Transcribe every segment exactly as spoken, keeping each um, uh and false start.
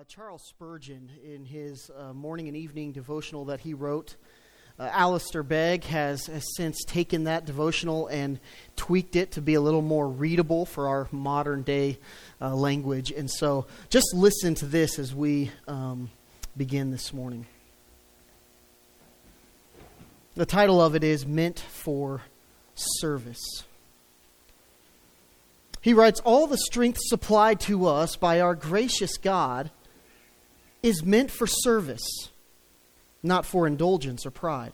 Uh, Charles Spurgeon, in his uh, morning and evening devotional that he wrote, uh, Alistair Begg has, has since taken that devotional and tweaked it to be a little more readable for our modern day uh, language. And so just listen to this as we um, begin this morning. The title of it is Meant for Service. He writes, all the strength supplied to us by our gracious God is meant for service, not for indulgence or pride.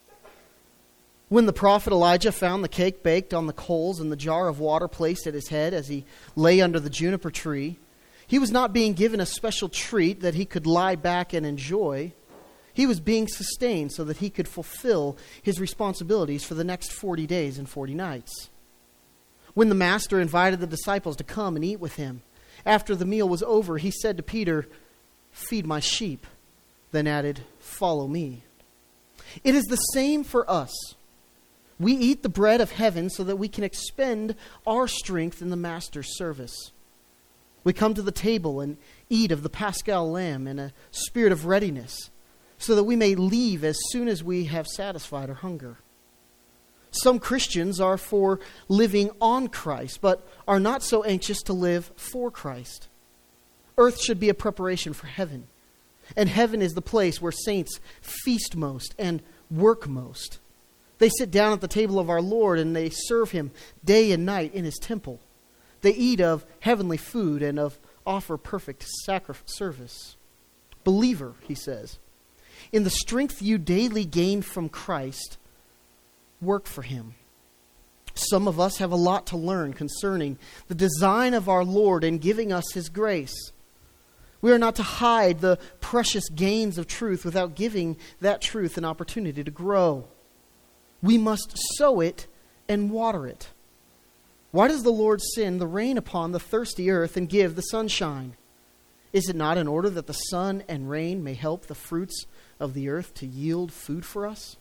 When the prophet Elijah found the cake baked on the coals and the jar of water placed at his head as he lay under the juniper tree, he was not being given a special treat that he could lie back and enjoy. He was being sustained so that he could fulfill his responsibilities for the next forty days and forty nights. When the master invited the disciples to come and eat with him, after the meal was over, he said to Peter, "Feed my sheep," then added, "Follow me." It is the same for us. We eat the bread of heaven so that we can expend our strength in the master's service. We come to the table and eat of the Paschal lamb in a spirit of readiness, so that we may leave as soon as we have satisfied our hunger. Some Christians are for living on Christ, but are not so anxious to live for Christ. Earth should be a preparation for heaven, and heaven is the place where saints feast most and work most. They sit down at the table of our Lord and they serve Him day and night in His temple. They eat of heavenly food and of offer perfect sacrifice service. Believer, he says, in the strength you daily gain from Christ, work for Him. Some of us have a lot to learn concerning the design of our Lord in giving us His grace. We are not to hide the precious gains of truth without giving that truth an opportunity to grow. We must sow it and water it. Why does the Lord send the rain upon the thirsty earth and give the sunshine? Is it not in order that the sun and rain may help the fruits of the earth to yield food for us?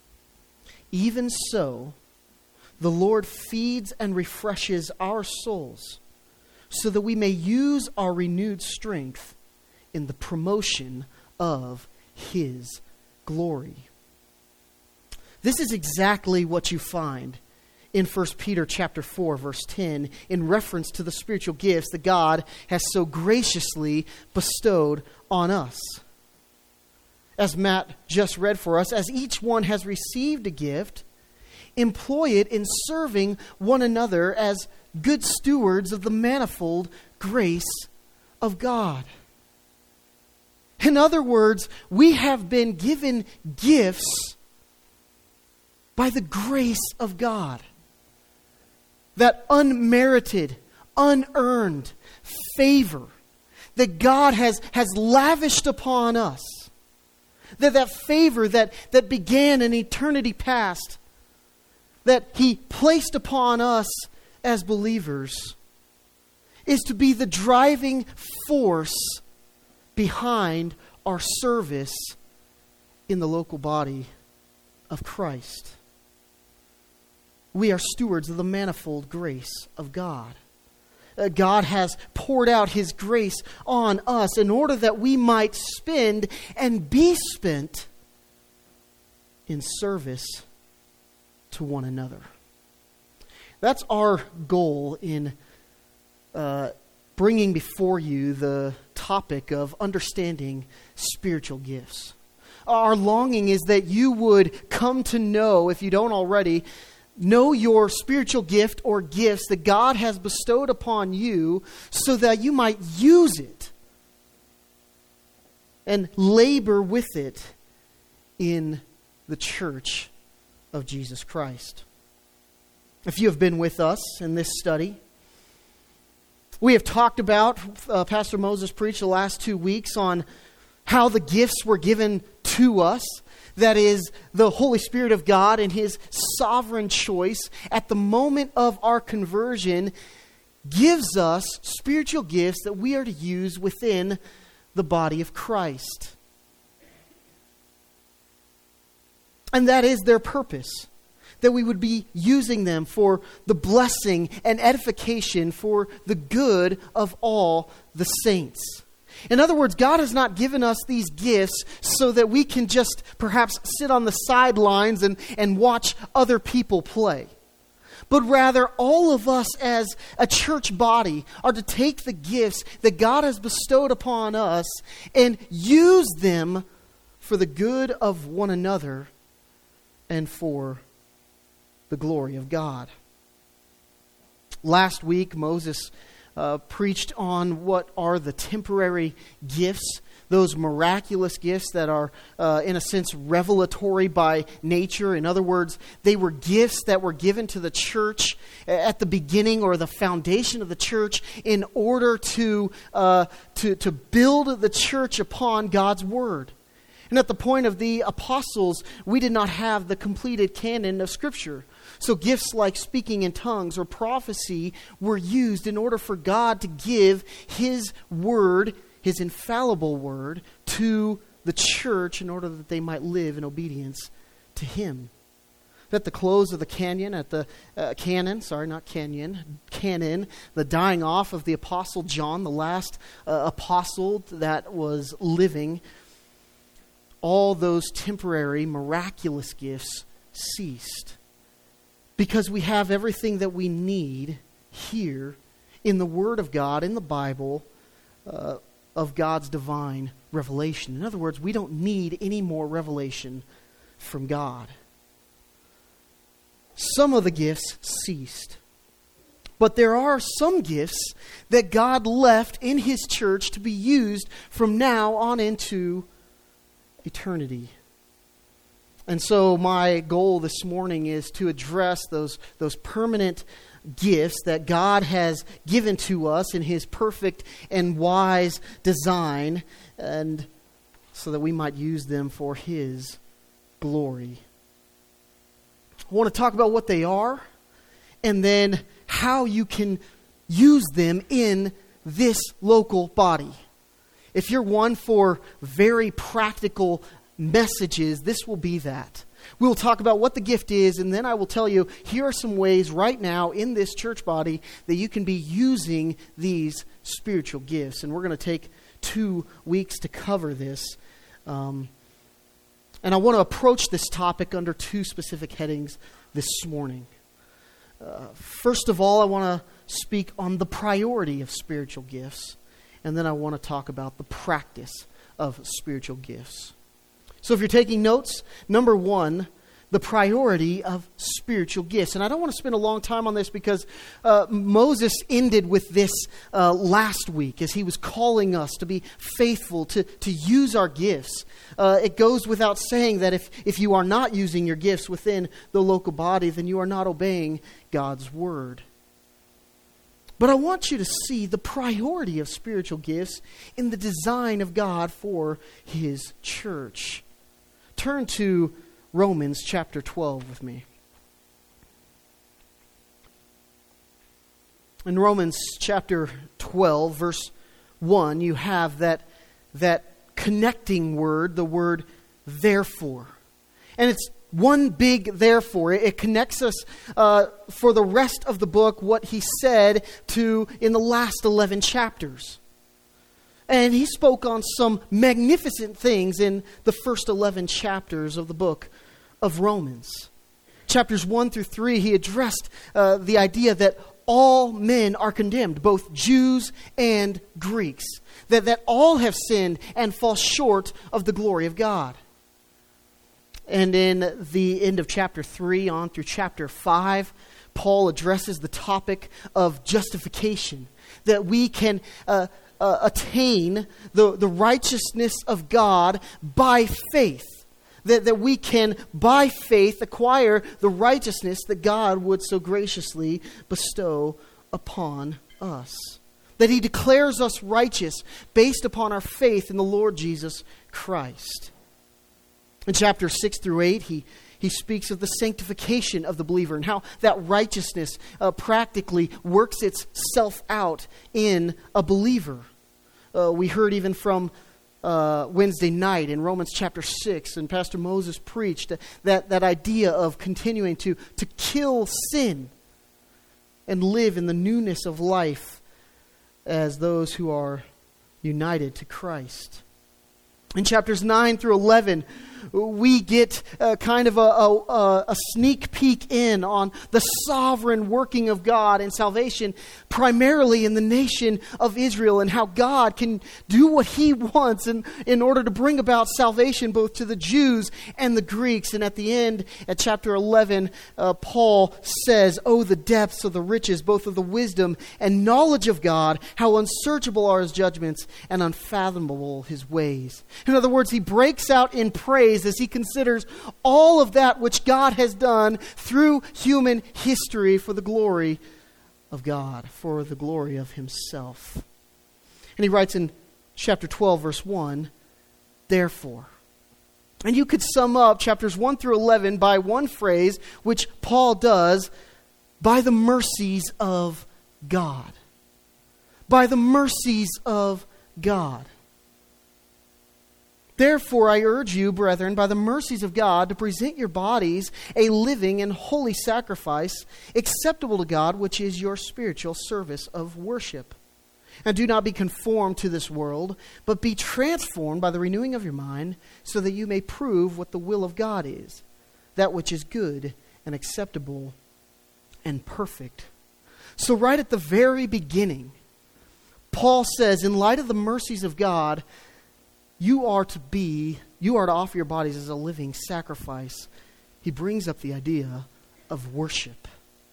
Even so, the Lord feeds and refreshes our souls so that we may use our renewed strength in the promotion of His glory. This is exactly what you find in First Peter chapter four, verse ten, in reference to the spiritual gifts that God has so graciously bestowed on us. As Matt just read for us, as each one has received a gift, employ it in serving one another as good stewards of the manifold grace of God. In other words, we have been given gifts by the grace of God. That unmerited, unearned favor that God has, has lavished upon us. That that favor that, that began in eternity past, that He placed upon us as believers, is to be the driving force behind our service in the local body of Christ. We are stewards of the manifold grace of God. Uh, God has poured out His grace on us in order that we might spend and be spent in service to one another. That's our goal in uh, bringing before you the topic of understanding spiritual gifts. Our longing is that you would come to know, if you don't already, know your spiritual gift or gifts that God has bestowed upon you so that you might use it and labor with it in the church of Jesus Christ. If you have been with us in this study, we have talked about, uh, Pastor Moses preached the last two weeks on how the gifts were given to us. That is, the Holy Spirit of God in His sovereign choice at the moment of our conversion gives us spiritual gifts that we are to use within the body of Christ. And that is their purpose. That we would be using them for the blessing and edification for the good of all the saints. In other words, God has not given us these gifts so that we can just perhaps sit on the sidelines and, and watch other people play. But rather, all of us as a church body are to take the gifts that God has bestowed upon us and use them for the good of one another and for the glory of God. Last week, Moses uh, preached on what are the temporary gifts, those miraculous gifts that are, uh, in a sense, revelatory by nature. In other words, they were gifts that were given to the church at the beginning or the foundation of the church in order to, uh, to, to build the church upon God's Word. And at the point of the apostles, we did not have the completed canon of Scripture. So gifts like speaking in tongues or prophecy were used in order for God to give His Word, His infallible Word, to the church in order that they might live in obedience to Him. At the close of the canon, at the uh, canon, sorry, not canyon, canon, the dying off of the Apostle John, the last uh, apostle that was living, all those temporary, miraculous gifts ceased. Because we have everything that we need here in the Word of God, in the Bible, uh, of God's divine revelation. In other words, we don't need any more revelation from God. Some of the gifts ceased. But there are some gifts that God left in His church to be used from now on into eternity. And so my goal this morning is to address those, those permanent gifts that God has given to us in His perfect and wise design, and so that we might use them for His glory. I want to talk about what they are, and then how you can use them in this local body. If you're one for very practical messages, this will be that. We will talk about what the gift is, and then I will tell you, here are some ways right now in this church body that you can be using these spiritual gifts. And we're going to take two weeks to cover this. Um, and I want to approach this topic under two specific headings this morning. Uh, first of all, I want to speak on the priority of spiritual gifts. And then I want to talk about the practice of spiritual gifts. So if you're taking notes, number one, the priority of spiritual gifts. And I don't want to spend a long time on this because uh, Moses ended with this uh, last week as he was calling us to be faithful, to, to use our gifts. Uh, it goes without saying that if, if you are not using your gifts within the local body, then you are not obeying God's Word. But I want you to see the priority of spiritual gifts in the design of God for His church. Turn to Romans chapter twelve with me. In Romans chapter twelve, verse one, you have that, that connecting word, the word therefore. And it's one big therefore. It connects us uh, for the rest of the book, what he said to in the last eleven chapters. And he spoke on some magnificent things in the first eleven chapters of the book of Romans. Chapters one through three, he addressed uh, the idea that all men are condemned, both Jews and Greeks. That, that all have sinned and fall short of the glory of God. And in the end of chapter three on through chapter five, Paul addresses the topic of justification. That we can uh, uh, attain the, the righteousness of God by faith. That, that we can, by faith, acquire the righteousness that God would so graciously bestow upon us. That He declares us righteous based upon our faith in the Lord Jesus Christ. In chapters six through eight, he, he speaks of the sanctification of the believer and how that righteousness uh, practically works itself out in a believer. Uh, we heard even from uh, Wednesday night in Romans chapter six, and Pastor Moses preached that, that idea of continuing to, to kill sin and live in the newness of life as those who are united to Christ. In chapters nine through eleven, we get uh, kind of a, a, a sneak peek in on the sovereign working of God and salvation, primarily in the nation of Israel, and how God can do what He wants in, in order to bring about salvation both to the Jews and the Greeks. And at the end, at chapter eleven, uh, Paul says, "Oh, the depths of the riches, both of the wisdom and knowledge of God, how unsearchable are His judgments and unfathomable His ways." In other words, he breaks out in praise as he considers all of that which God has done through human history for the glory of God, for the glory of Himself. And he writes in chapter twelve, verse one, "Therefore." And you could sum up chapters one through eleven by one phrase, which Paul does, "by the mercies of God." By the mercies of God. "Therefore, I urge you, brethren, by the mercies of God, to present your bodies a living and holy sacrifice, acceptable to God, which is your spiritual service of worship. And do not be conformed to this world, but be transformed by the renewing of your mind, so that you may prove what the will of God is, that which is good and acceptable and perfect." So right at the very beginning, Paul says, in light of the mercies of God, You are to be, you are to offer your bodies as a living sacrifice. He brings up the idea of worship.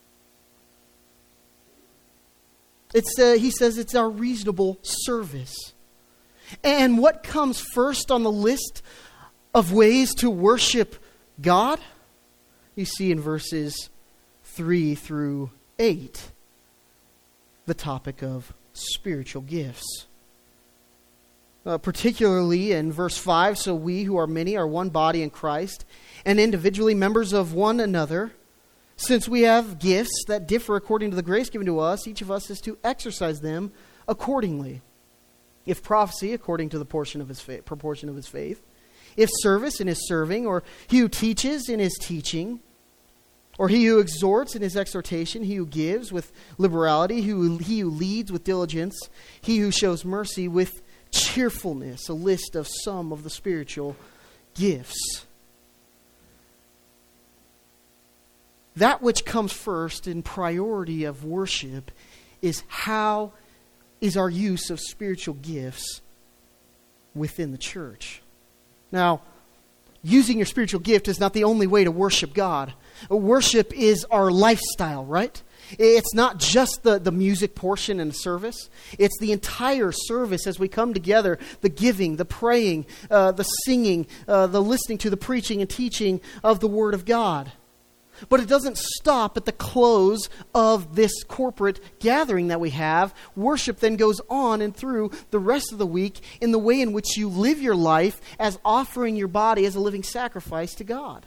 It's uh, he says it's our reasonable service. And what comes first on the list of ways to worship God? You see in verses three through eight, the topic of spiritual gifts. Uh, particularly in verse five, "So we who are many are one body in Christ, and individually members of one another. Since we have gifts that differ according to the grace given to us, each of us is to exercise them accordingly. If prophecy, according to the portion of his fa- proportion of his faith. If service, in his serving. Or he who teaches, in his teaching. Or he who exhorts, in his exhortation. He who gives, with liberality. He who, he who leads, with diligence. He who shows mercy, with cheerfulness." A list of some of the spiritual gifts. That which comes first in priority of worship is how is our use of spiritual gifts within the church. Now, using your spiritual gift is not the only way to worship God. Worship is our lifestyle, right? It's not just the, the music portion in the service. It's the entire service as we come together. The giving, the praying, uh, the singing, uh, the listening to the preaching and teaching of the Word of God. But it doesn't stop at the close of this corporate gathering that we have. Worship then goes on and through the rest of the week in the way in which you live your life as offering your body as a living sacrifice to God.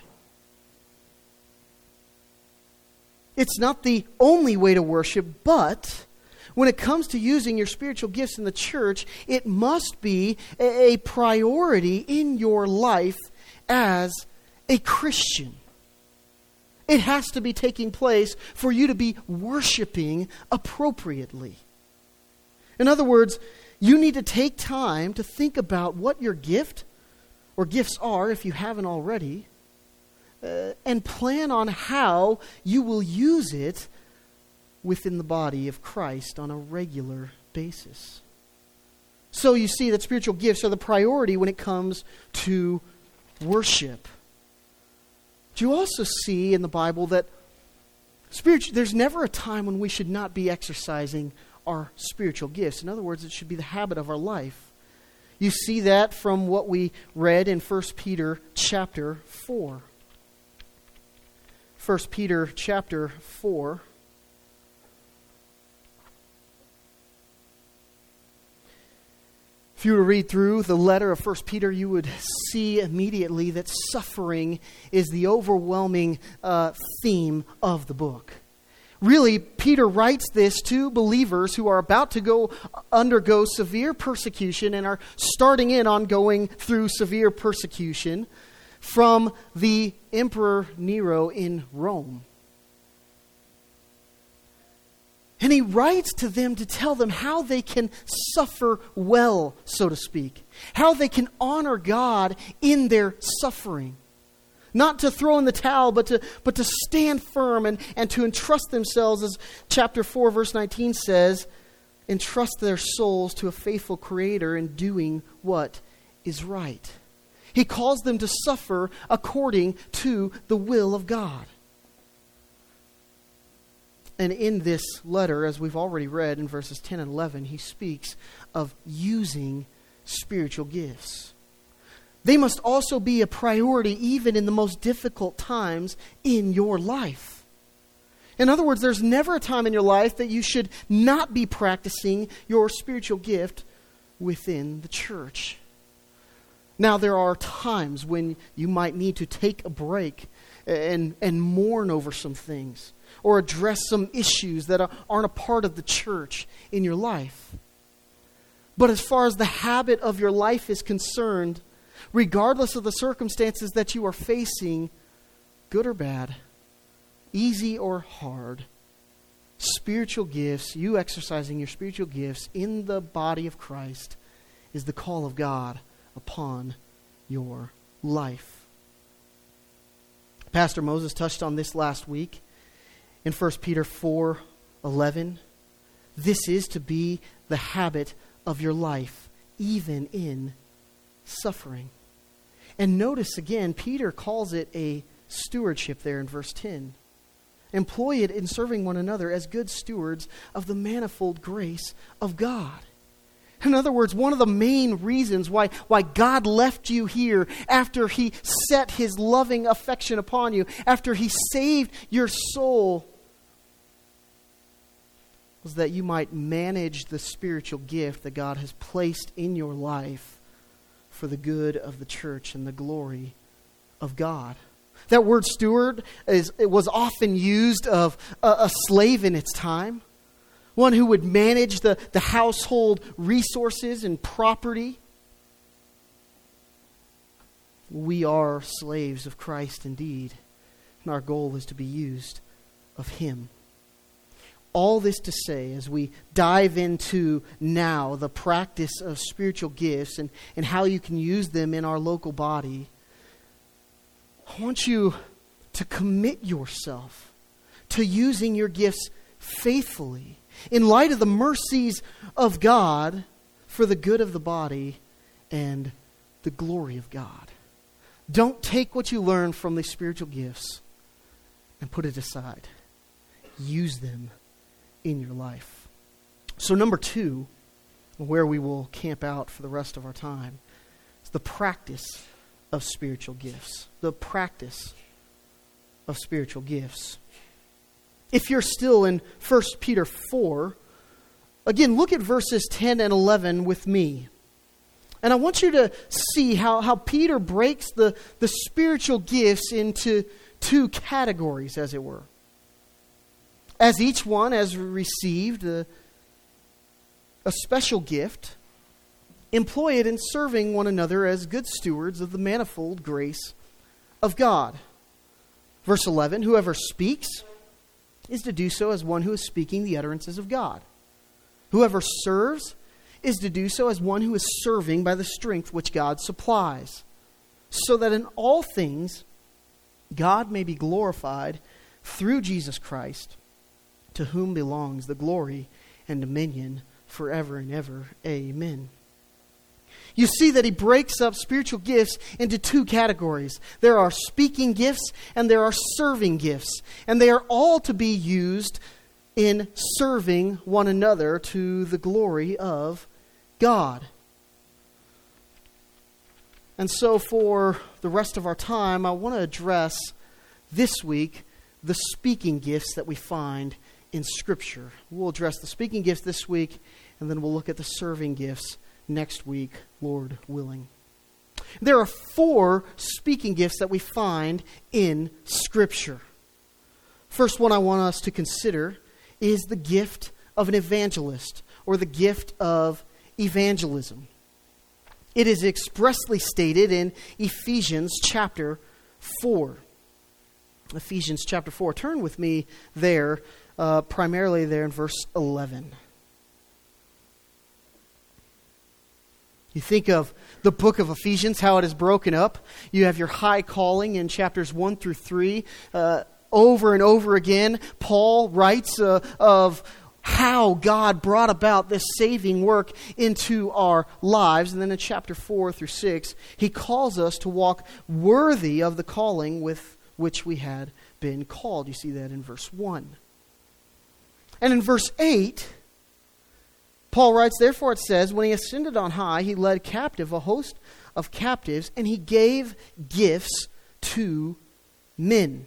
It's not the only way to worship, but when it comes to using your spiritual gifts in the church, it must be a priority in your life as a Christian. It has to be taking place for you to be worshiping appropriately. In other words, you need to take time to think about what your gift or gifts are, if you haven't already, Uh, and plan on how you will use it within the body of Christ on a regular basis. So you see that spiritual gifts are the priority when it comes to worship. But you also see in the Bible that spiritual, there's never a time when we should not be exercising our spiritual gifts. In other words, it should be the habit of our life. You see that from what we read in First Peter chapter four. First Peter chapter four. If you were to read through the letter of First Peter, you would see immediately that suffering is the overwhelming uh, theme of the book. Really, Peter writes this to believers who are about to go undergo severe persecution and are starting in on going through severe persecution from the Emperor Nero in Rome. And he writes to them to tell them how they can suffer well, so to speak. How they can honor God in their suffering. Not to throw in the towel, but to, but to stand firm and, and to entrust themselves, as chapter four, verse nineteen says, entrust their souls to a faithful Creator in doing what is right. He calls them to suffer according to the will of God. And in this letter, as we've already read in verses ten and eleven, he speaks of using spiritual gifts. They must also be a priority even in the most difficult times in your life. In other words, there's never a time in your life that you should not be practicing your spiritual gift within the church. Now, there are times when you might need to take a break and, and mourn over some things, or address some issues that aren't a part of the church in your life. But as far as the habit of your life is concerned, regardless of the circumstances that you are facing, good or bad, easy or hard, spiritual gifts, you exercising your spiritual gifts in the body of Christ is the call of God upon your life. Pastor Moses touched on this last week in First Peter four eleven. This is to be the habit of your life, even in suffering. And notice again, Peter calls it a stewardship there in verse ten. Employ it in serving one another as good stewards of the manifold grace of God. In other words, one of the main reasons why, why God left you here after he set his loving affection upon you, after he saved your soul, was that you might manage the spiritual gift that God has placed in your life for the good of the church and the glory of God. That word steward is it was often used of a, a slave in its time, one who would manage the, the household resources and property. We are slaves of Christ indeed, and our goal is to be used of him. All this to say, as we dive into now the practice of spiritual gifts and, and how you can use them in our local body, I want you to commit yourself to using your gifts faithfully in light of the mercies of God for the good of the body and the glory of God. Don't take what you learn from these spiritual gifts and put it aside. Use them in your life. So number two, where we will camp out for the rest of our time, is the practice of spiritual gifts. The practice of spiritual gifts. If you're still in First Peter four, again, look at verses ten and eleven with me. And I want you to see how, how Peter breaks the, the spiritual gifts into two categories, as it were. As each one has received a, a special gift, employ it in serving one another as good stewards of the manifold grace of God. Verse eleven, whoever speaks is to do so as one who is speaking the utterances of God. Whoever serves is to do so as one who is serving by the strength which God supplies, so that in all things God may be glorified through Jesus Christ, to whom belongs the glory and dominion forever and ever. Amen. You see that he breaks up spiritual gifts into two categories. There are speaking gifts and there are serving gifts. And they are all to be used in serving one another to the glory of God. And so for the rest of our time, I want to address this week the speaking gifts that we find in Scripture. We'll address the speaking gifts this week, and then we'll look at the serving gifts next week, Lord willing. There are four speaking gifts that we find in Scripture. First one I want us to consider is the gift of an evangelist, or the gift of evangelism. It is expressly stated in Ephesians chapter four. Ephesians chapter four. Turn with me there uh, primarily there in verse eleven. You think of the book of Ephesians, how it is broken up. You have your high calling in chapters one through three. Uh, over and over again, Paul writes uh, of how God brought about this saving work into our lives. And then in chapter four through six, he calls us to walk worthy of the calling with which we had been called. You see that in verse one. And in verse eight, Paul writes, therefore it says, when he ascended on high, he led captive a host of captives, and he gave gifts to men.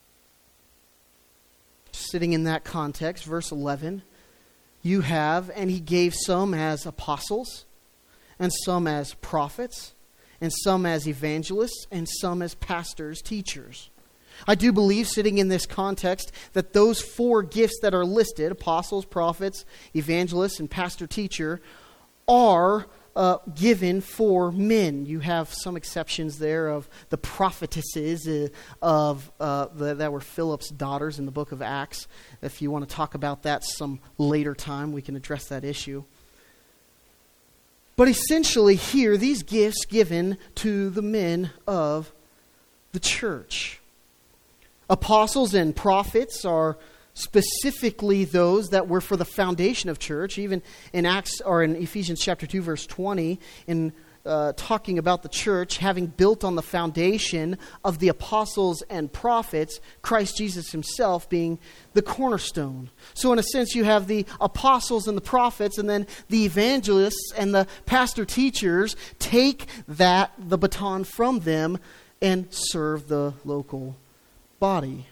Sitting in that context, verse eleven, you have, and he gave some as apostles, and some as prophets, and some as evangelists, and some as pastors, teachers. I do believe, sitting in this context, that those four gifts that are listed, apostles, prophets, evangelists, and pastor-teacher, are uh, given for men. You have some exceptions there of the prophetesses uh, of uh, the, that were Philip's daughters in the book of Acts. If you want to talk about that some later time, we can address that issue. But essentially here, these gifts given to the men of the church. Apostles and prophets are specifically those that were for the foundation of church. Even in Acts or in Ephesians chapter two, verse twenty, in uh, talking about the church having built on the foundation of the apostles and prophets, Christ Jesus himself being the cornerstone. So in a sense, you have the apostles and the prophets, and then the evangelists and the pastor teachers take that, the baton from them, and serve the local body.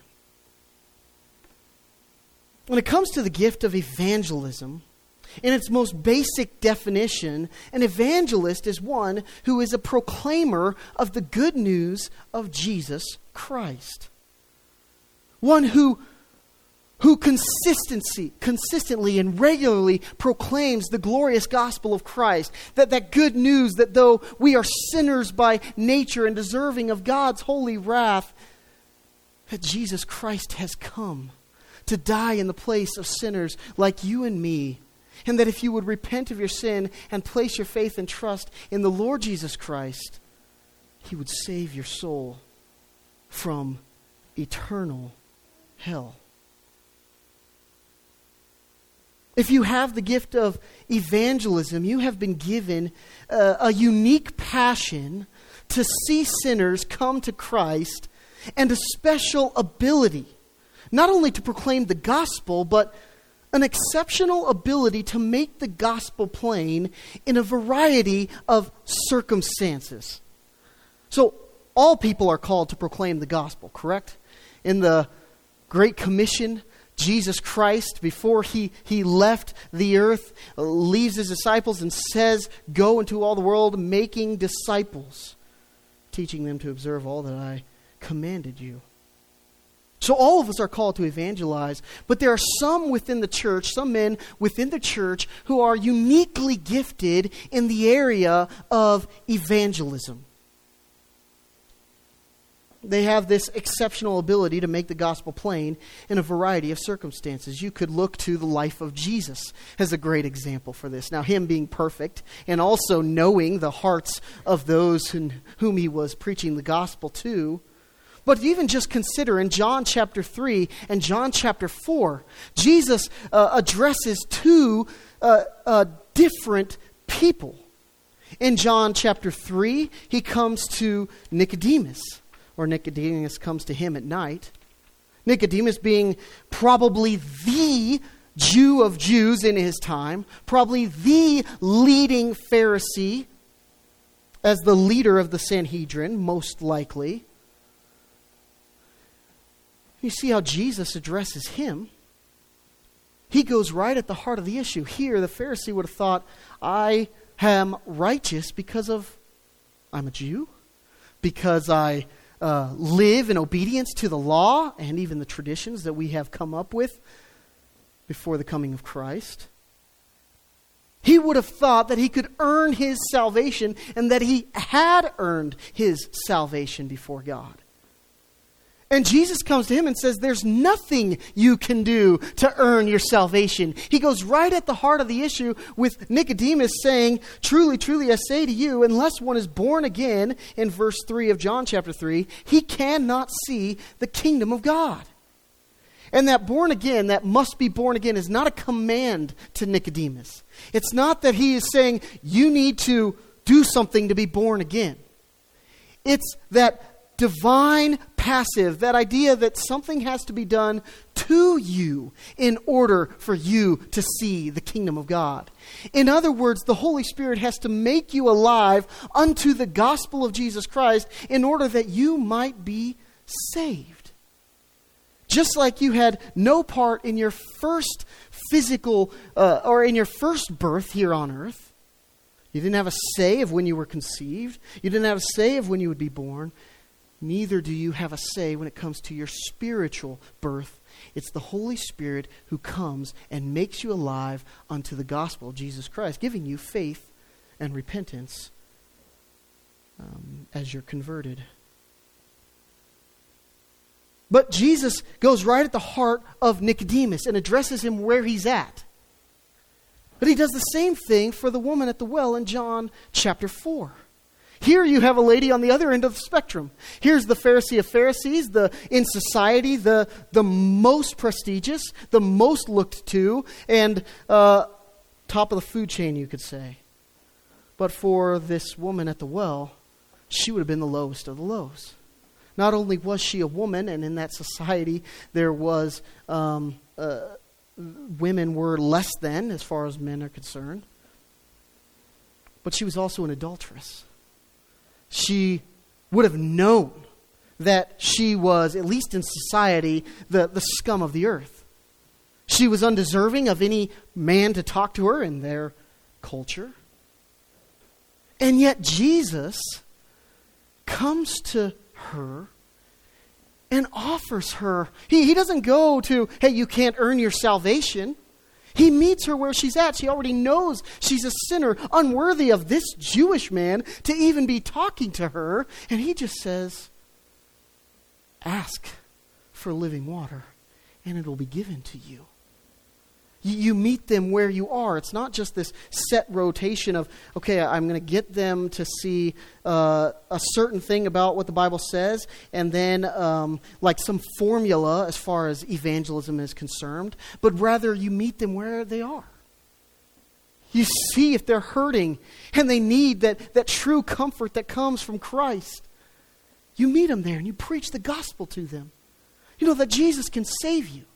When it comes to the gift of evangelism, in its most basic definition, an evangelist is one who is a proclaimer of the good news of Jesus Christ. One who, who consistency, consistently and regularly proclaims the glorious gospel of Christ. That, that good news that though we are sinners by nature and deserving of God's holy wrath, that Jesus Christ has come to die in the place of sinners like you and me. And that if you would repent of your sin and place your faith and trust in the Lord Jesus Christ, he would save your soul from eternal hell. If you have the gift of evangelism, you have been given uh, a unique passion to see sinners come to Christ, and a special ability, not only to proclaim the gospel, but an exceptional ability to make the gospel plain in a variety of circumstances. So, all people are called to proclaim the gospel, correct? In the Great Commission, Jesus Christ, before he, he left the earth, leaves his disciples and says, go into all the world making disciples, teaching them to observe all that I commanded you. So all of us are called to evangelize, but there are some within the church, some men within the church who are uniquely gifted in the area of evangelism. They have this exceptional ability to make the gospel plain in a variety of circumstances. You could look to the life of Jesus as a great example for this. Now, him being perfect and also knowing the hearts of those whom, whom he was preaching the gospel to. But even just consider in John chapter three and John chapter four, Jesus uh, addresses two uh, uh, different people. In John chapter three, he comes to Nicodemus, or Nicodemus comes to him at night. Nicodemus being probably the Jew of Jews in his time, probably the leading Pharisee as the leader of the Sanhedrin, most likely. You see how Jesus addresses him. He goes right at the heart of the issue. Here, the Pharisee would have thought, I am righteous because of, I'm a Jew, because I uh, live in obedience to the law and even the traditions that we have come up with before the coming of Christ. He would have thought that he could earn his salvation and that he had earned his salvation before God. And Jesus comes to him and says, there's nothing you can do to earn your salvation. He goes right at the heart of the issue with Nicodemus saying, truly, truly, I say to you, unless one is born again, in verse three of John chapter three, he cannot see the kingdom of God. And that born again, that must be born again, is not a command to Nicodemus. It's not that he is saying, you need to do something to be born again. It's that divine passive, that idea that something has to be done to you in order for you to see the kingdom of God. In other words, the Holy Spirit has to make you alive unto the gospel of Jesus Christ in order that you might be saved. Just like you had no part in your first physical, uh, or in your first birth here on earth. You didn't have a say of when you were conceived. You didn't have a say of when you would be born. Neither do you have a say when it comes to your spiritual birth. It's the Holy Spirit who comes and makes you alive unto the gospel of Jesus Christ, giving you faith and repentance um, as you're converted. But Jesus goes right at the heart of Nicodemus and addresses him where he's at. But he does the same thing for the woman at the well in John chapter four. Here you have a lady on the other end of the spectrum. Here's the Pharisee of Pharisees, the in society, the, the most prestigious, the most looked to, and uh, top of the food chain, you could say. But for this woman at the well, she would have been the lowest of the lows. Not only was she a woman, and in that society there was, um, uh, women were less than as far as men are concerned, but she was also an adulteress. She would have known that she was, at least in society, the, the scum of the earth. She was undeserving of any man to talk to her in their culture. And yet Jesus comes to her and offers her. He, he doesn't go to, hey, you can't earn your salvation. He meets her where she's at. She already knows she's a sinner, unworthy of this Jewish man to even be talking to her. And he just says, ask for living water, and it will be given to you. You, you meet them where you are. It's not just this set rotation of, okay, I'm going to get them to see uh, a certain thing about what the Bible says, and then um, like some formula as far as evangelism is concerned, but rather you meet them where they are. You see if they're hurting and they need that, that true comfort that comes from Christ. You meet them there and you preach the gospel to them. You know that Jesus can save you.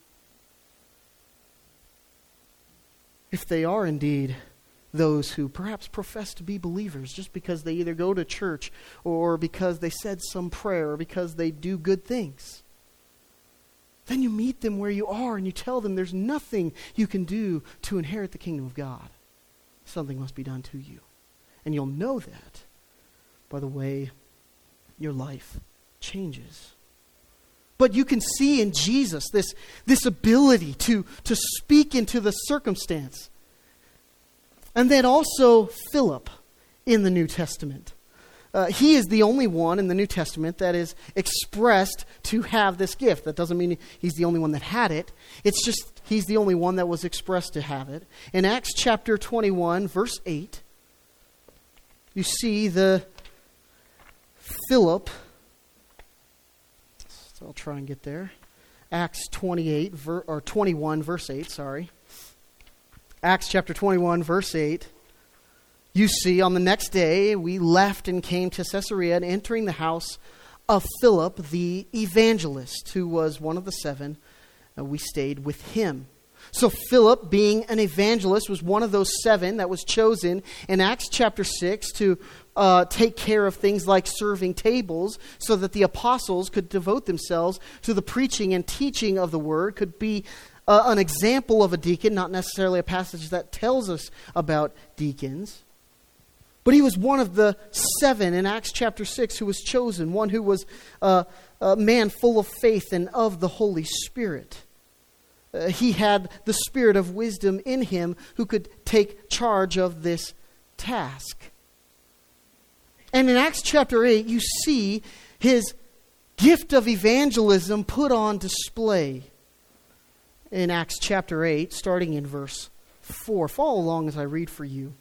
If they are indeed those who perhaps profess to be believers just because they either go to church or because they said some prayer or because they do good things, then you meet them where you are and you tell them there's nothing you can do to inherit the kingdom of God. Something must be done to you. And you'll know that by the way your life changes. But you can see in Jesus this, this ability to, to speak into the circumstance. And then also Philip in the New Testament. Uh, he is the only one in the New Testament that is expressed to have this gift. That doesn't mean he's the only one that had it. It's just he's the only one that was expressed to have it. In Acts chapter twenty-one, verse eight, you see the Philip. So I'll try and get there. Acts twenty-eight, ver, or twenty-one, verse eight, sorry. Acts chapter twenty-one, verse eight. You see, on the next day, we left and came to Caesarea, and entering the house of Philip, the evangelist, who was one of the seven, uh, we stayed with him. So Philip, being an evangelist, was one of those seven that was chosen in Acts chapter six to uh, take care of things like serving tables so that the apostles could devote themselves to the preaching and teaching of the word, could be uh, an example of a deacon, not necessarily a passage that tells us about deacons. But he was one of the seven in Acts chapter six who was chosen, one who was uh, a man full of faith and of the Holy Spirit. Uh, he had the spirit of wisdom in him who could take charge of this task. And in Acts chapter eight, you see his gift of evangelism put on display in Acts chapter eight, starting in verse four. Follow along as I read for you.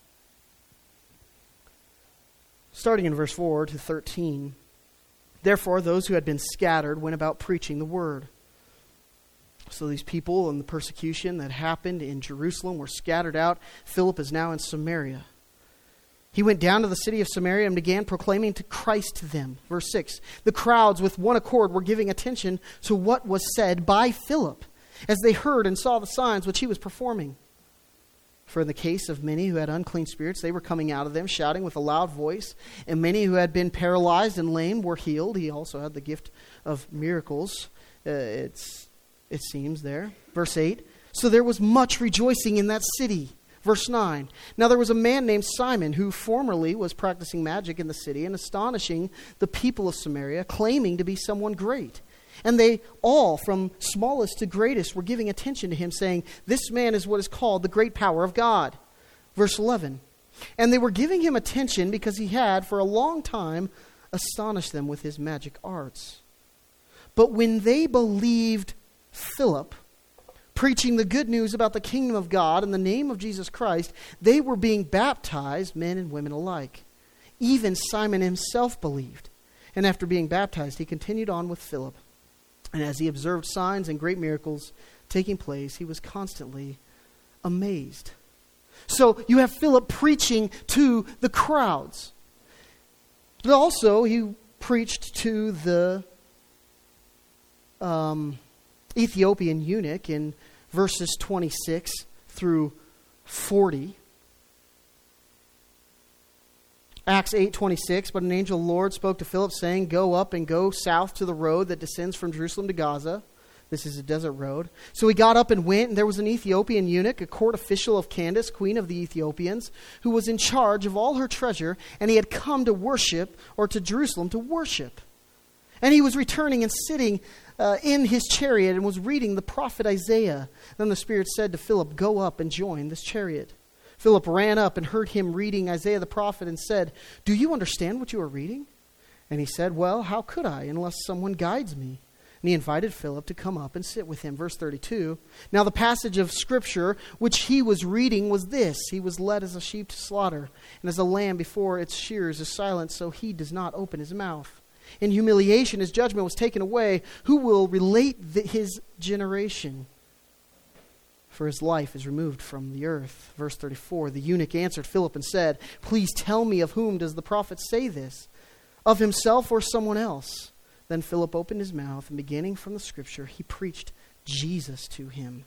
Starting in verse four to thirteen. Therefore, those who had been scattered went about preaching the word. So these people and the persecution that happened in Jerusalem were scattered out. Philip is now in Samaria. He went down to the city of Samaria and began proclaiming to Christ to them. Verse six. The crowds with one accord were giving attention to what was said by Philip, as they heard and saw the signs which he was performing. For in the case of many who had unclean spirits, they were coming out of them, shouting with a loud voice. And many who had been paralyzed and lame were healed. He also had the gift of miracles, uh, it's, it seems there. Verse eight. So there was much rejoicing in that city. Verse nine. Now there was a man named Simon who formerly was practicing magic in the city and astonishing the people of Samaria, claiming to be someone great. And they all, from smallest to greatest, were giving attention to him, saying, this man is what is called the great power of God. Verse eleven. And they were giving him attention because he had, for a long time, astonished them with his magic arts. But when they believed Philip, preaching the good news about the kingdom of God in the name of Jesus Christ, they were being baptized, men and women alike. Even Simon himself believed. And after being baptized, he continued on with Philip. And as he observed signs and great miracles taking place, he was constantly amazed. So you have Philip preaching to the crowds. But also he preached to the um, Ethiopian eunuch in verses twenty-six through forty. Acts eight twenty-six, but an angel of the Lord spoke to Philip, saying, go up and go south to the road that descends from Jerusalem to Gaza. This is a desert road. So he got up and went, and there was an Ethiopian eunuch, a court official of Candace, queen of the Ethiopians, who was in charge of all her treasure, and he had come to worship, or to Jerusalem to worship. And he was returning and sitting uh, in his chariot and was reading the prophet Isaiah. Then the Spirit said to Philip, go up and join this chariot. Philip ran up and heard him reading Isaiah the prophet and said, do you understand what you are reading? And he said, well, how could I unless someone guides me? And he invited Philip to come up and sit with him. Verse thirty-two. Now the passage of Scripture which he was reading was this. He was led as a sheep to slaughter, and as a lamb before its shearers is silent, so he does not open his mouth. In humiliation his judgment was taken away. Who will relate the, his generation? For his life is removed from the earth. Verse thirty-four. The eunuch answered Philip and said, please tell me, of whom does the prophet say this? Of himself or someone else? Then Philip opened his mouth, and beginning from the Scripture, he preached Jesus to him.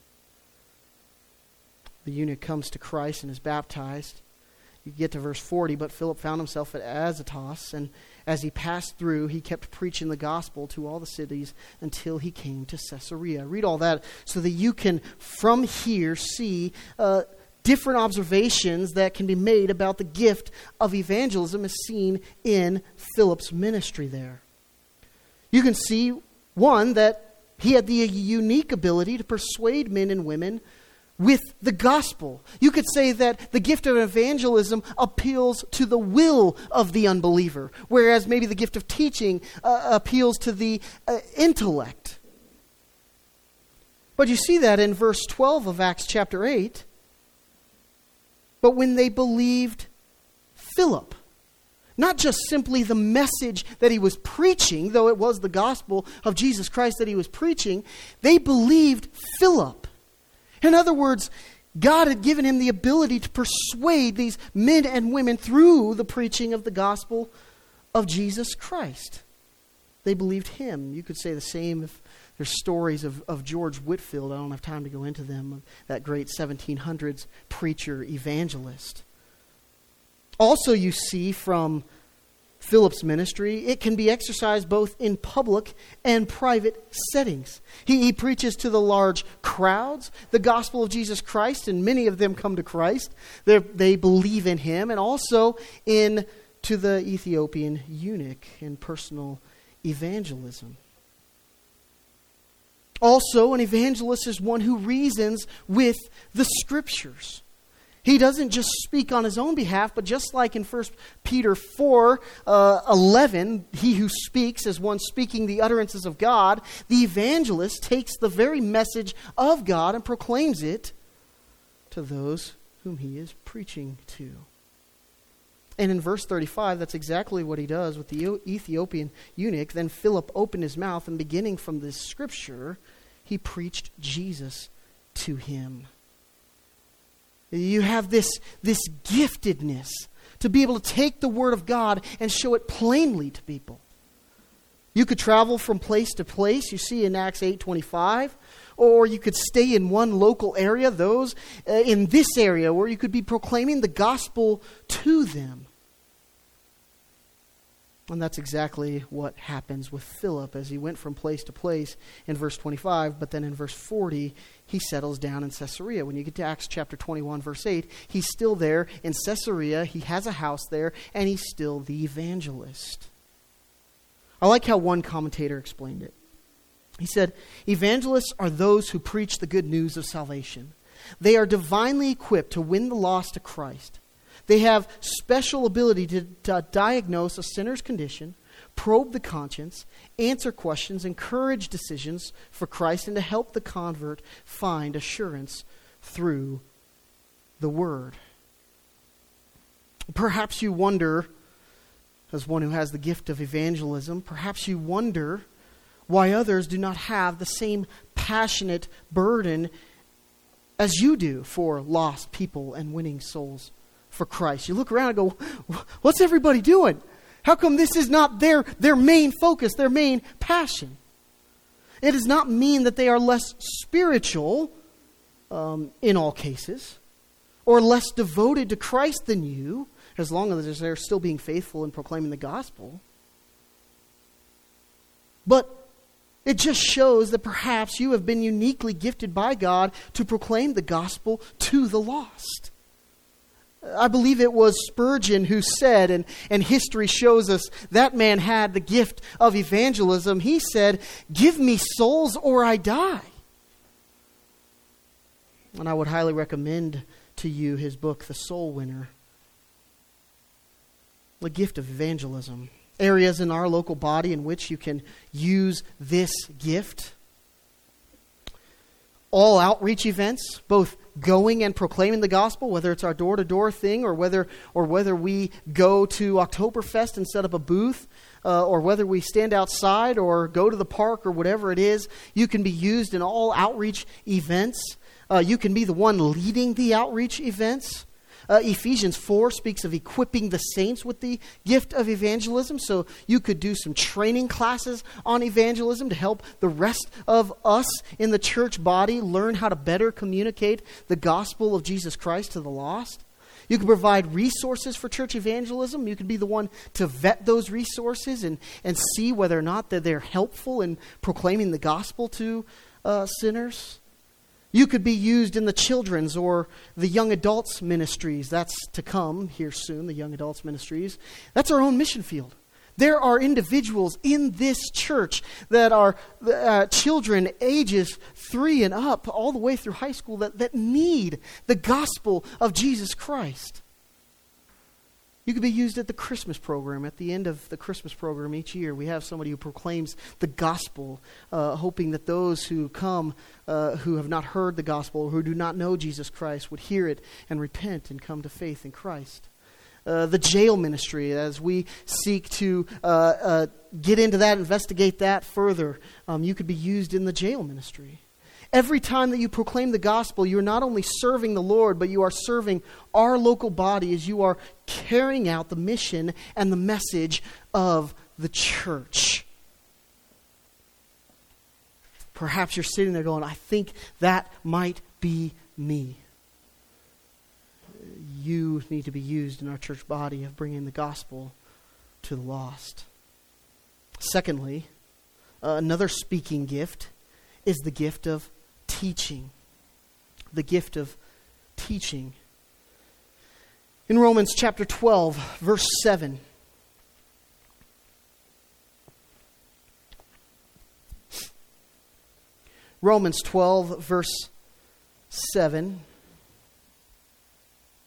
The eunuch comes to Christ and is baptized. You get to verse forty, but Philip found himself at Azotus, and as he passed through, he kept preaching the gospel to all the cities until he came to Caesarea. Read all that so that you can, from here, see uh, different observations that can be made about the gift of evangelism as seen in Philip's ministry there. You can see, one, that he had the unique ability to persuade men and women with the gospel. You could say that the gift of evangelism appeals to the will of the unbeliever, whereas maybe the gift of teaching uh, appeals to the uh, intellect. But you see that in verse twelve of Acts chapter eight. But when they believed Philip, not just simply the message that he was preaching, though it was the gospel of Jesus Christ that he was preaching, they believed Philip. In other words, God had given him the ability to persuade these men and women through the preaching of the gospel of Jesus Christ. They believed him. You could say the same if there's stories of, of George Whitefield. I don't have time to go into them. That great seventeen hundreds preacher, evangelist. Also, you see from Philip's ministry, it can be exercised both in public and private settings. He, he preaches to the large crowds the gospel of Jesus Christ, and many of them come to Christ. They're, they believe in him, and also in to the Ethiopian eunuch in personal evangelism. Also, an evangelist is one who reasons with the Scriptures. He doesn't just speak on his own behalf, but just like in First Peter four, uh, eleven, he who speaks is one speaking the utterances of God. The evangelist takes the very message of God and proclaims it to those whom he is preaching to. And in verse thirty-five, that's exactly what he does with the Ethiopian eunuch. Then Philip opened his mouth, and beginning from this scripture, he preached Jesus to him. You have this, this giftedness to be able to take the Word of God and show it plainly to people. You could travel from place to place, you see in Acts eight twenty-five, or you could stay in one local area, those uh, in this area where you could be proclaiming the gospel to them. And that's exactly what happens with Philip as he went from place to place in verse twenty-five, but then in verse forty, he settles down in Caesarea. When you get to Acts chapter twenty-one, verse eight, he's still there in Caesarea, he has a house there, and he's still the evangelist. I like how one commentator explained it. He said, evangelists are those who preach the good news of salvation. They are divinely equipped to win the lost to Christ. They have special ability to, to diagnose a sinner's condition, probe the conscience, answer questions, encourage decisions for Christ, and to help the convert find assurance through the Word. Perhaps you wonder, as one who has the gift of evangelism, perhaps you wonder why others do not have the same passionate burden as you do for lost people and winning souls for Christ. You look around and go, what's everybody doing? How come this is not their, their main focus, their main passion? It does not mean that they are less spiritual um, in all cases, or less devoted to Christ than you, as long as they're still being faithful in proclaiming the gospel. But it just shows that perhaps you have been uniquely gifted by God to proclaim the gospel to the lost. I believe it was Spurgeon who said, and, and history shows us that man had the gift of evangelism. He said, "Give me souls or I die." And I would highly recommend to you his book, The Soul Winner. The gift of evangelism. Areas in our local body in which you can use this gift. All outreach events, both going and proclaiming the gospel, whether it's our door-to-door thing or whether or whether we go to Oktoberfest and set up a booth, uh, or whether we stand outside or go to the park or whatever it is, you can be used in all outreach events. Uh, you can be the one leading the outreach events. Uh, Ephesians four speaks of equipping the saints with the gift of evangelism. So you could do some training classes on evangelism to help the rest of us in the church body learn how to better communicate the gospel of Jesus Christ to the lost. You can provide resources for church evangelism. You can be the one to vet those resources and, and see whether or not that they're helpful in proclaiming the gospel to uh, sinners. You could be used in the children's or the young adults ministries. That's to come here soon, the young adults ministries. That's our own mission field. There are individuals in this church that are uh, children ages three and up all the way through high school that, that need the gospel of Jesus Christ. You could be used at the Christmas program. At the end of the Christmas program each year, we have somebody who proclaims the gospel, uh, hoping that those who come uh, who have not heard the gospel or who do not know Jesus Christ would hear it and repent and come to faith in Christ. Uh, the jail ministry, as we seek to uh, uh, get into that, investigate that further, um, you could be used in the jail ministry. Every time that you proclaim the gospel, you're not only serving the Lord, but you are serving our local body as you are carrying out the mission and the message of the church. Perhaps you're sitting there going, I think that might be me. You need to be used in our church body of bringing the gospel to the lost. Secondly, uh, another speaking gift is the gift of teaching. The gift of teaching. In Romans chapter twelve, verse seven. Romans twelve, verse seven.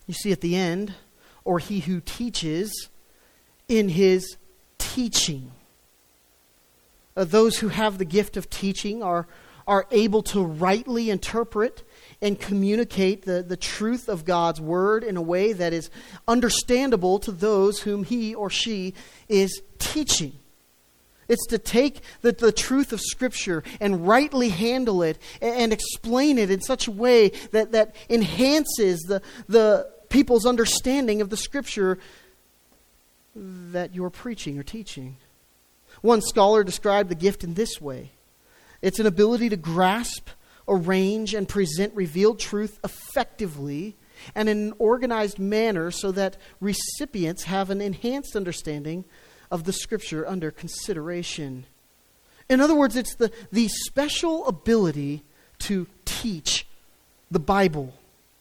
You see at the end, or he who teaches in his teaching. Uh, those who have the gift of teaching are, are able to rightly interpret and communicate the, the truth of God's word in a way that is understandable to those whom he or she is teaching. It's to take the, the truth of Scripture and rightly handle it and, and explain it in such a way that, that enhances the, the people's understanding of the Scripture that you're preaching or teaching. One scholar described the gift in this way. It's an ability to grasp, arrange, and present revealed truth effectively and in an organized manner so that recipients have an enhanced understanding of the Scripture under consideration. In other words, it's the, the special ability to teach the Bible.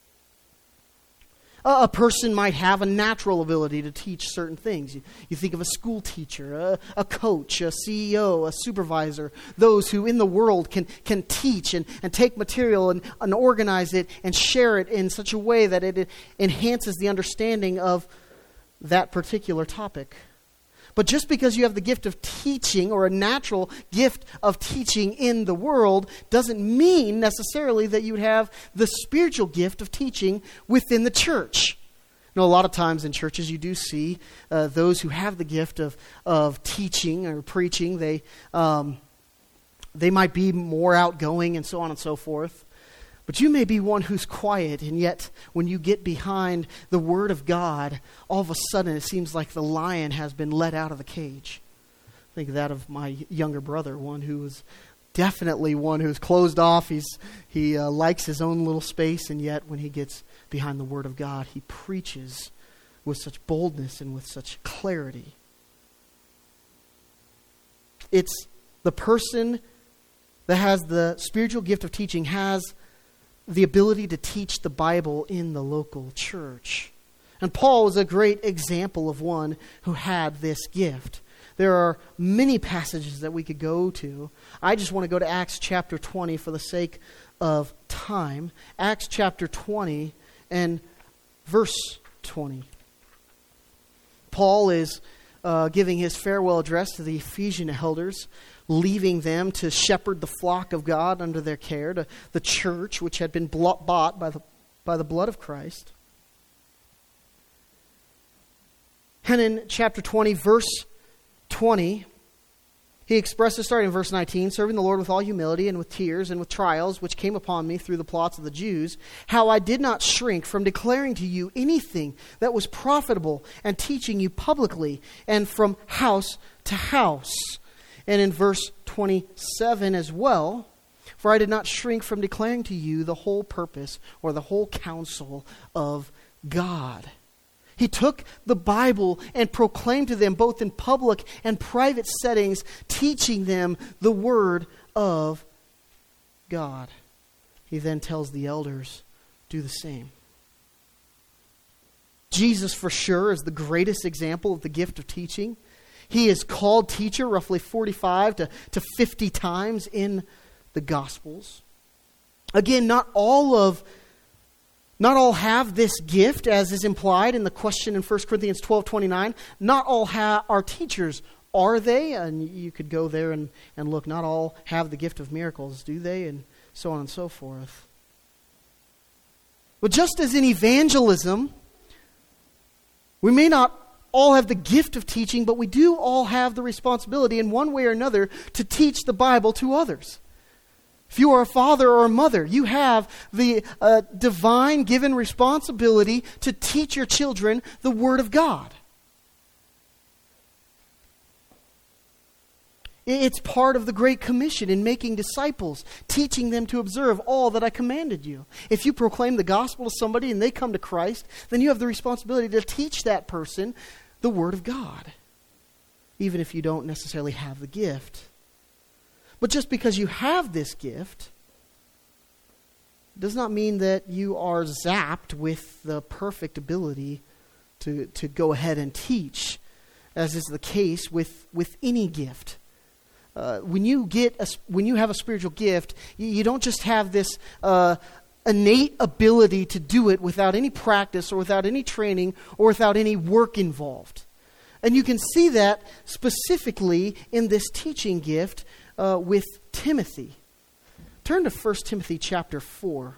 A person might have a natural ability to teach certain things. You, you think of a school teacher, a, a coach, a C E O, a supervisor, those who in the world can, can teach and, and take material and, and organize it and share it in such a way that it enhances the understanding of that particular topic. But just because you have the gift of teaching or a natural gift of teaching in the world doesn't mean necessarily that you would have the spiritual gift of teaching within the church. You know, a lot of times in churches you do see uh, those who have the gift of, of teaching or preaching. They, um, they might be more outgoing and so on and so forth. But you may be one who's quiet, and yet when you get behind the Word of God, all of a sudden it seems like the lion has been let out of the cage. Think of that of my younger brother, one who was definitely one who's closed off. He's He uh, likes his own little space, and yet when he gets behind the Word of God, he preaches with such boldness and with such clarity. It's the person that has the spiritual gift of teaching has the ability to teach the Bible in the local church. And Paul was a great example of one who had this gift. There are many passages that we could go to. I just want to go to Acts chapter twenty for the sake of time. Acts chapter twenty and verse twenty. Paul is uh, giving his farewell address to the Ephesian elders, leaving them to shepherd the flock of God under their care, to the church which had been bought by the, by the blood of Christ. And in chapter twenty, verse twenty, he expresses, starting in verse nineteen, serving the Lord with all humility and with tears and with trials which came upon me through the plots of the Jews, how I did not shrink from declaring to you anything that was profitable and teaching you publicly and from house to house. And in verse twenty-seven as well, for I did not shrink from declaring to you the whole purpose or the whole counsel of God. He took the Bible and proclaimed to them both in public and private settings, teaching them the Word of God. He then tells the elders, do the same. Jesus, for sure, is the greatest example of the gift of teaching. He is called teacher roughly forty-five to fifty times in the Gospels. Again, not all of Not all have this gift, as is implied in the question in First Corinthians twelve twenty-nine. Not all ha- are teachers, are they? And you could go there and, and look. Not all have the gift of miracles, do they? And so on and so forth. But just as in evangelism, we may not all have the gift of teaching, but we do all have the responsibility in one way or another to teach the Bible to others. If you are a father or a mother, you have the uh, divine given responsibility to teach your children the Word of God. It's part of the Great Commission in making disciples, teaching them to observe all that I commanded you. If you proclaim the gospel to somebody and they come to Christ, then you have the responsibility to teach that person the Word of God, even if you don't necessarily have the gift. But just because you have this gift does not mean that you are zapped with the perfect ability to, to go ahead and teach, as is the case with, with any gift. Uh, when you get a, when you have a spiritual gift, you, you don't just have this uh, innate ability to do it without any practice or without any training or without any work involved. And you can see that specifically in this teaching gift uh, with Timothy. Turn to First Timothy chapter four.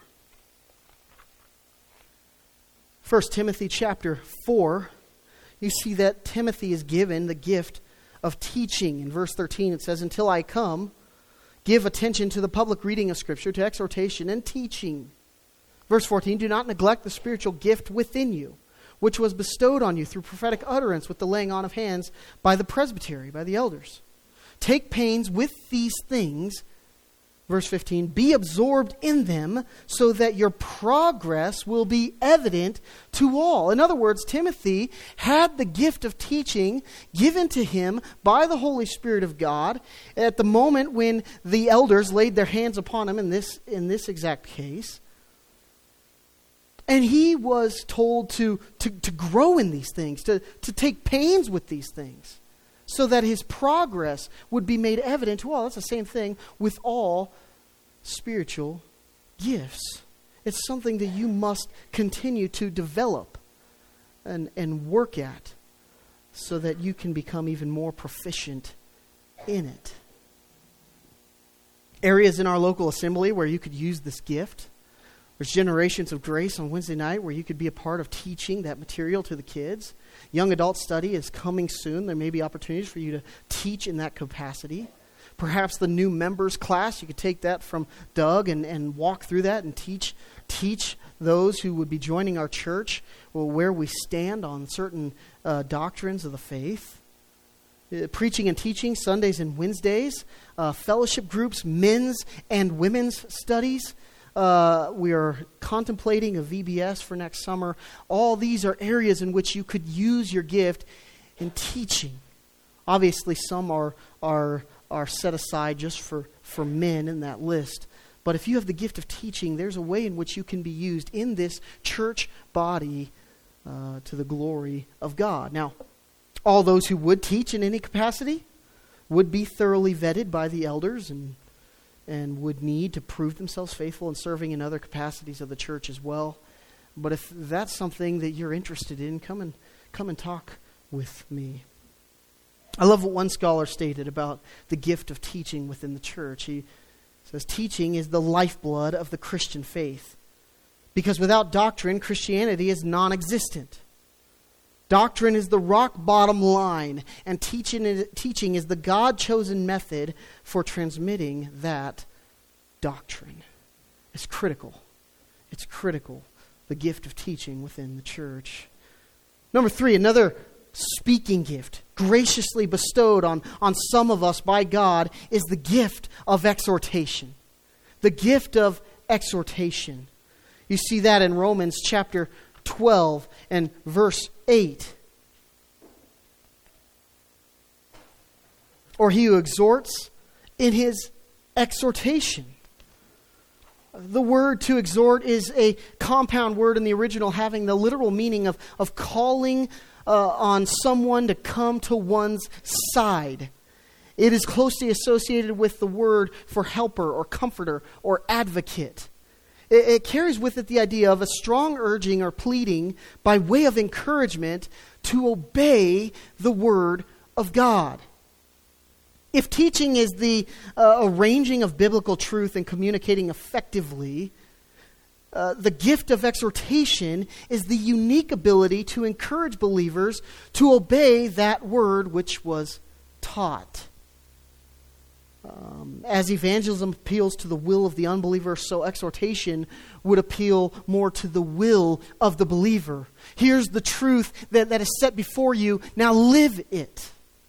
First Timothy chapter four, you see that Timothy is given the gift of teaching. In verse thirteen it says, "Until I come, give attention to the public reading of Scripture, to exhortation and teaching." Verse fourteen, "Do not neglect the spiritual gift within you, which was bestowed on you through prophetic utterance with the laying on of hands by the presbytery," by the elders. "Take pains with these things," verse fifteen, "be absorbed in them so that your progress will be evident to all." In other words, Timothy had the gift of teaching given to him by the Holy Spirit of God at the moment when the elders laid their hands upon him in this, in this exact case. And he was told to, to, to grow in these things, to, to take pains with these things, so that his progress would be made evident to all. That's the same thing with all spiritual gifts. It's something that you must continue to develop and, and work at so that you can become even more proficient in it. Areas in our local assembly where you could use this gift. There's Generations of Grace on Wednesday night where you could be a part of teaching that material to the kids. Young adult study is coming soon. There may be opportunities for you to teach in that capacity. Perhaps the new members class, you could take that from Doug and, and walk through that and teach teach those who would be joining our church well, where we stand on certain uh, doctrines of the faith. Uh, preaching and teaching Sundays and Wednesdays. Uh, fellowship groups, men's and women's studies. Uh, we are contemplating a V B S for next summer. All these are areas in which you could use your gift in teaching. Obviously, some are are are set aside just for, for men in that list. But if you have the gift of teaching, there's a way in which you can be used in this church body uh, to the glory of God. Now, all those who would teach in any capacity would be thoroughly vetted by the elders and and would need to prove themselves faithful in serving in other capacities of the church as well. But if that's something that you're interested in, come and come and talk with me. I love what one scholar stated about the gift of teaching within the church. He says, "Teaching is the lifeblood of the Christian faith, because without doctrine, Christianity is non-existent. Doctrine is the rock bottom line, and teaching is, teaching is the God-chosen method for transmitting that doctrine." It's critical. It's critical, the gift of teaching within the church. Number three, another speaking gift graciously bestowed on, on some of us by God is the gift of exhortation. The gift of exhortation. You see that in Romans chapter twelve and verse eight. "Or he who exhorts in his exhortation." The word to exhort is a compound word in the original, having the literal meaning of, of calling uh, on someone to come to one's side. It is closely associated with the word for helper or comforter or advocate. It, it carries with it the idea of a strong urging or pleading by way of encouragement to obey the word of God. If teaching is the uh, arranging of biblical truth and communicating effectively, uh, the gift of exhortation is the unique ability to encourage believers to obey that word which was taught. Um, as evangelism appeals to the will of the unbeliever, so exhortation would appeal more to the will of the believer. Here's the truth that, that is set before you. Now live it.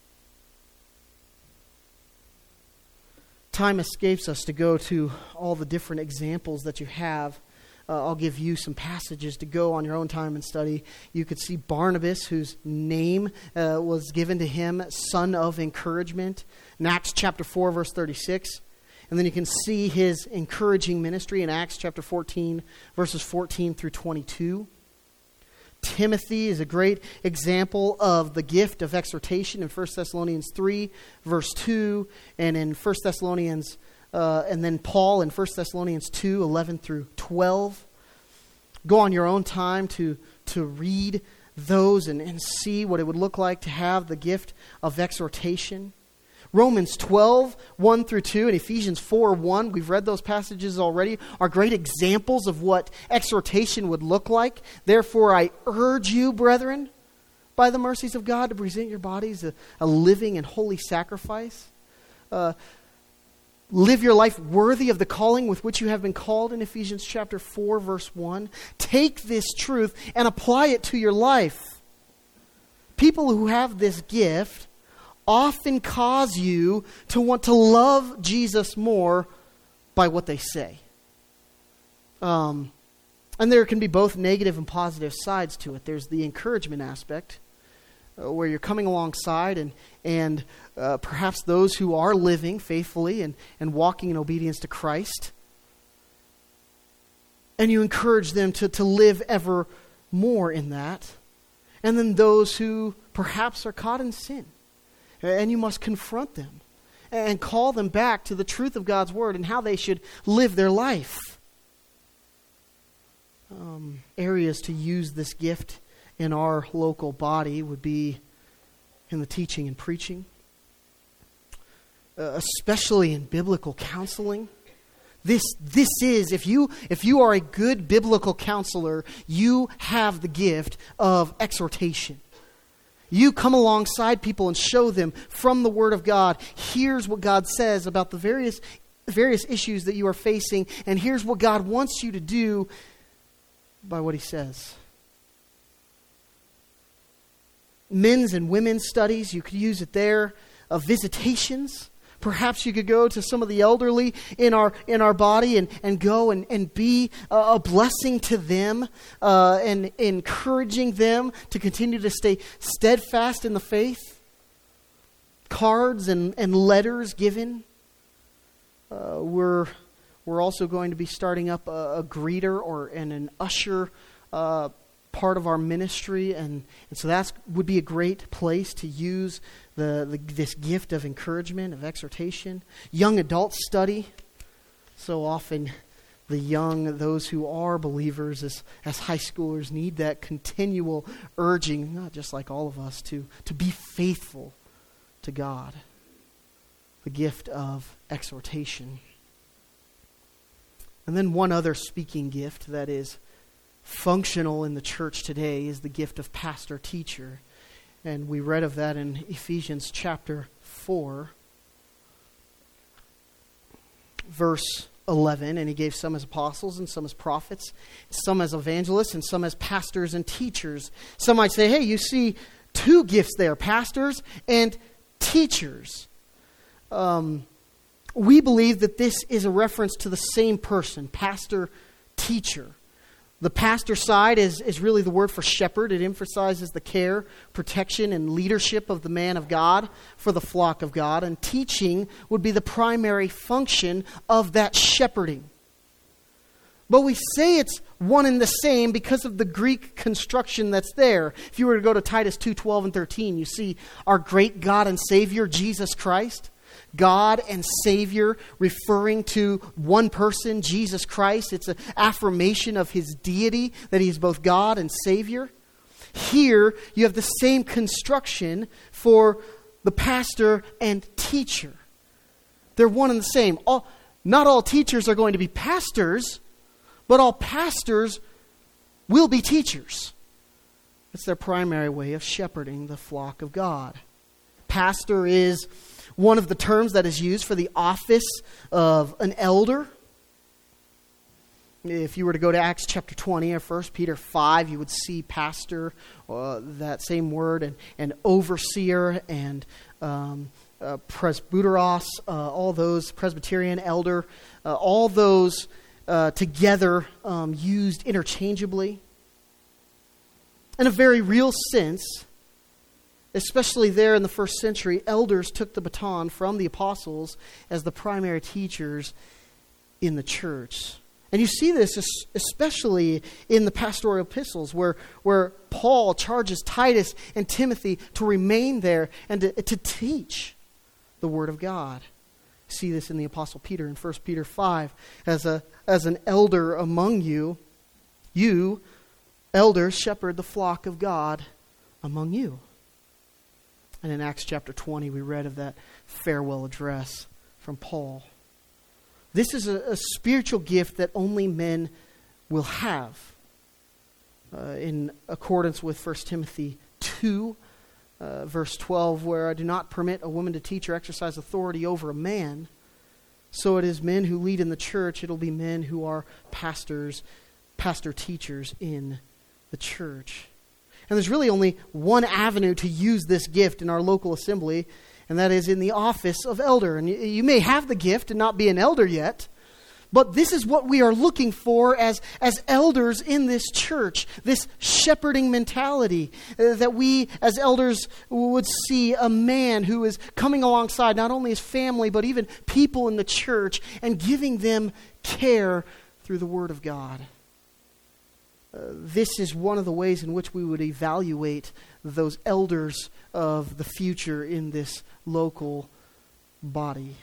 Time escapes us to go to all the different examples that you have. Uh, I'll give you some passages to go on your own time and study. You could see Barnabas, whose name uh, was given to him, son of encouragement, in Acts chapter four, verse thirty-six. And then you can see his encouraging ministry in Acts chapter fourteen, verses fourteen through twenty-two. Timothy is a great example of the gift of exhortation in First Thessalonians three, verse two, and in First Thessalonians uh, and then Paul in First Thessalonians two, eleven through twelve. Go on your own time to, to read those and, and see what it would look like to have the gift of exhortation. Romans twelve, one through two, and Ephesians four, one, we've read those passages already, are great examples of what exhortation would look like. Therefore, I urge you, brethren, by the mercies of God, to present your bodies a, a living and holy sacrifice. Uh, live your life worthy of the calling with which you have been called in Ephesians chapter four, verse one. Take this truth and apply it to your life. People who have this gift often cause you to want to love Jesus more by what they say. Um, and there can be both negative and positive sides to it. There's the encouragement aspect, uh, where you're coming alongside and and uh, perhaps those who are living faithfully and, and walking in obedience to Christ. And you encourage them to, to live ever more in that. And then those who perhaps are caught in sin. And you must confront them and call them back to the truth of God's word and how they should live their life. Um, areas to use this gift in our local body would be in the teaching and preaching, uh, especially in biblical counseling. This this is, if you if you are a good biblical counselor, you have the gift of exhortation. You come alongside people and show them from the Word of God, here's what God says about the various various issues that you are facing, and here's what God wants you to do by what He says. Men's and women's studies, you could use it there. Uh, visitations. Perhaps you could go to some of the elderly in our in our body and, and go and, and be a, a blessing to them uh, and encouraging them to continue to stay steadfast in the faith. Cards and, and letters given. Uh, we're we're also going to be starting up a, a greeter or and an usher uh, part of our ministry, and, and so that would be a great place to use the, the this gift of encouragement, of exhortation. Young adult study. So often the young, those who are believers as, as high schoolers, need that continual urging, not just like all of us, to, to be faithful to God. The gift of exhortation. And then one other speaking gift that is functional in the church today is the gift of pastor-teacher. And we read of that in Ephesians chapter four, verse eleven. And he gave some as apostles and some as prophets, some as evangelists and some as pastors and teachers. Some might say, hey, you see two gifts there, pastors and teachers. Um, we believe that this is a reference to the same person, pastor-teacher. The pastor side is, is really the word for shepherd. It emphasizes the care, protection, and leadership of the man of God for the flock of God. And teaching would be the primary function of that shepherding. But we say it's one and the same because of the Greek construction that's there. If you were to go to Titus two, twelve and thirteen, you see our great God and Savior, Jesus Christ. God and Savior, referring to one person, Jesus Christ. It's an affirmation of His deity, that He is both God and Savior. Here, you have the same construction for the pastor and teacher. They're one and the same. All, not all teachers are going to be pastors, but all pastors will be teachers. It's their primary way of shepherding the flock of God. Pastor is one of the terms that is used for the office of an elder. If you were to go to Acts chapter twenty or First Peter five, you would see pastor, uh, that same word, and, and overseer and um, uh, presbyteros, uh, all those, Presbyterian, elder, uh, all those uh, together um, used interchangeably. In a very real sense, especially there in the first century, elders took the baton from the apostles as the primary teachers in the church. And you see this especially in the pastoral epistles where, where Paul charges Titus and Timothy to remain there and to, to teach the Word of God. see this in the Apostle Peter in First Peter five. As a as an elder among you, you, elders, shepherd the flock of God among you. And in Acts chapter twenty, we read of that farewell address from Paul. This is a, a spiritual gift that only men will have. Uh, in accordance with First Timothy two, uh, verse twelve, where I do not permit a woman to teach or exercise authority over a man, so it is men who lead in the church. It'll be men who are pastors, pastor teachers in the church. And there's really only one avenue to use this gift in our local assembly, and that is in the office of elder. And you, you may have the gift and not be an elder yet, but this is what we are looking for as, as elders in this church, this shepherding mentality, uh, that we as elders would see a man who is coming alongside not only his family, but even people in the church and giving them care through the Word of God. Uh, this is one of the ways in which we would evaluate those elders of the future in this local body.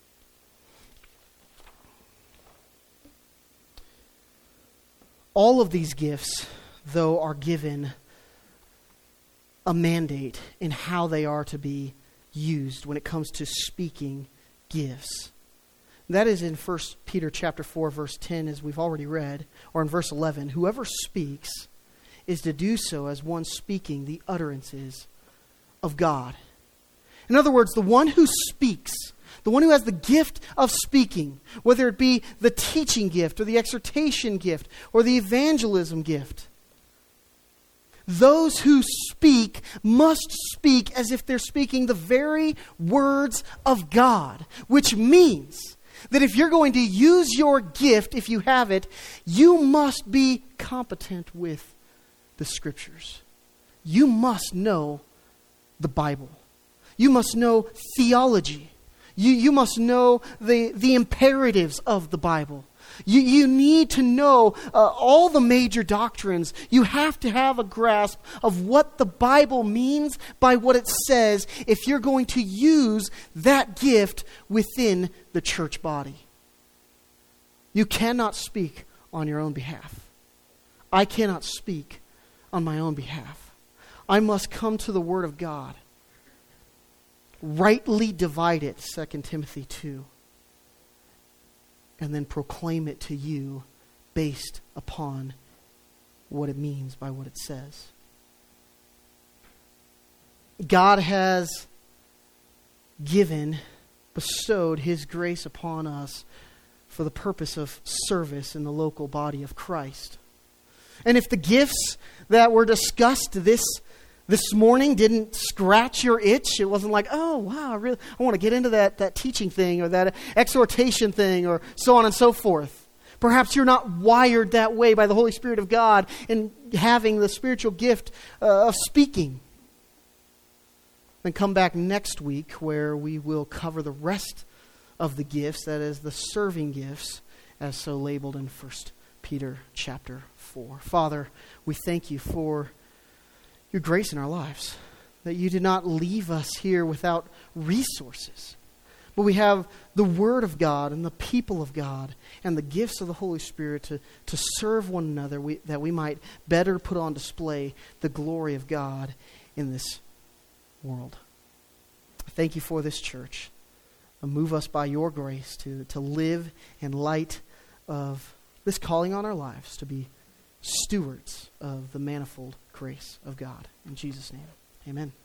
All of these gifts, though, are given a mandate in how they are to be used when it comes to speaking gifts. That is in First Peter chapter four, verse ten, as we've already read, or in verse eleven. Whoever speaks is to do so as one speaking the utterances of God. In other words, the one who speaks, the one who has the gift of speaking, whether it be the teaching gift or the exhortation gift or the evangelism gift, those who speak must speak as if they're speaking the very words of God, which means that if you're going to use your gift, if you have it, you must be competent with the Scriptures. You must know the Bible. You must know theology. You, you must know the, the imperatives of the Bible. You, you need to know uh, all the major doctrines. You have to have a grasp of what the Bible means by what it says if you're going to use that gift within the church body. You cannot speak on your own behalf. I cannot speak on my own behalf. I must come to the Word of God, rightly divide it, Second Timothy two, and then proclaim it to you based upon what it means by what it says. God has given, bestowed His grace upon us for the purpose of service in the local body of Christ. And if the gifts that were discussed this this morning didn't scratch your itch, it wasn't like, oh, wow, I really I want to get into that, that teaching thing or that exhortation thing or so on and so forth. Perhaps you're not wired that way by the Holy Spirit of God in having the spiritual gift uh, of speaking. Then come back next week where we will cover the rest of the gifts, that is the serving gifts, as so labeled in First Peter chapter four. Father, we thank you for your grace in our lives, that you did not leave us here without resources, but we have the Word of God and the people of God and the gifts of the Holy Spirit to, to serve one another, we, that we might better put on display the glory of God in this world. Thank you for this church. Move us by your grace to, to live in light of this calling on our lives, to be stewards of the manifold grace of God. In Jesus' name, amen.